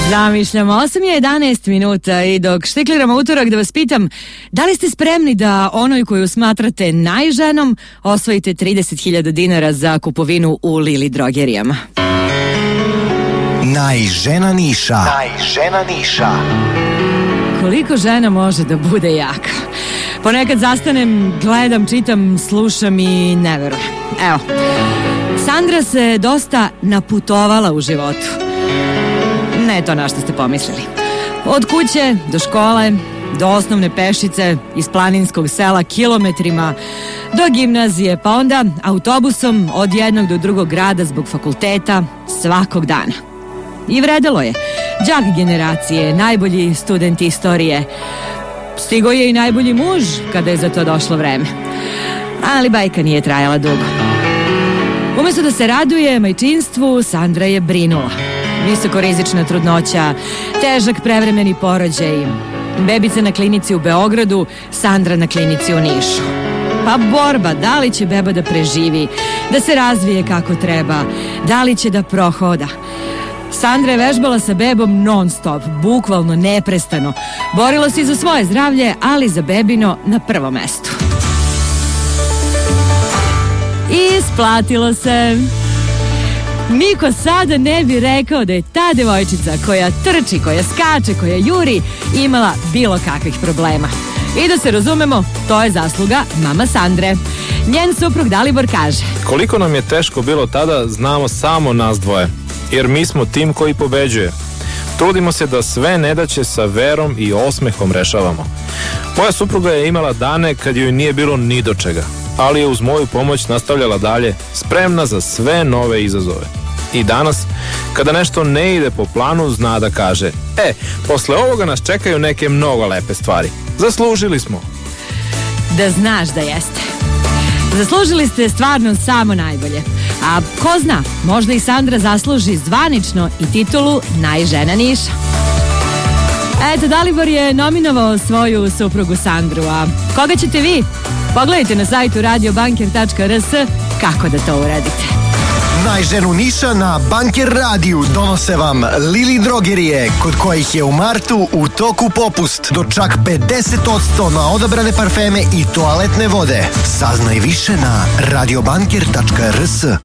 Zamišljamo, 8:11 minuta i dok štikliramo utorak da vas pitam, da li ste spremni da onoj koju smatrate najženom osvojite 30.000 dinara za kupovinu u Lili drogerijama? Najžena Niša. Najžena Niša. Koliko žena može da bude jaka? Ponekad zastanem, gledam, čitam, slušam i ne verujem. Evo, Sandra se dosta naputovala u životu. Ne to na što ste pomislili. Od kuće do škole, do osnovne pešice, iz planinskog sela kilometrima, do gimnazije, pa onda autobusom od jednog do drugog grada zbog fakulteta svakog dana. I vredelo je. Đak generacije, najbolji student istorije. Stigo je i najbolji muž kada je za to došlo vreme. Ali bajka nije trajala dugo. Umjesto da se raduje majčinstvu, Sandra je brinula. Visokorizična trudnoća, težak prevremeni porođaj, bebica na klinici u Beogradu, Sandra na klinici u Nišu. Pa borba, da li će beba da preživi, da se razvije kako treba, da li će da prohoda. Sandra je vežbala sa bebom non stop, bukvalno neprestano. Borila se za svoje zdravlje, ali za bebino na prvom mestu. I isplatilo se. Niko sada ne bi rekao da je ta devojčica koja trči, koja skače, koja juri imala bilo kakvih problema. I da se razumemo, to je zasluga mama Sandre. Njen suprug Dalibor kaže: koliko nam je teško bilo tada, znamo samo nas dvoje, jer mi smo tim koji pobeđuje. Trudimo se da sve nedaće sa verom i osmehom rešavamo. Moja supruga je imala dane kad joj nije bilo ni do čega, ali je uz moju pomoć nastavljala dalje, spremna za sve nove izazove. I danas, kada nešto ne ide po planu, zna da kaže: posle ovoga nas čekaju neke mnogo lepe stvari. Zaslužili smo. Da znaš da jeste. Zaslužili ste stvarno samo najbolje. A ko zna, možda i Sandra zasluži zvanično i titulu najžena Niša. Eto, Dalibor je nominovao svoju suprugu Sandru, a koga ćete vi? Pogledajte na sajtu radiobanker.rs kako da to uradite. Najženu Niša na Banker radiju donose vam Lili drogerije, kod kojih je u martu u toku popust do čak 50% na odabrane parfeme i toaletne vode. Saznaj više na radiobanker.rs.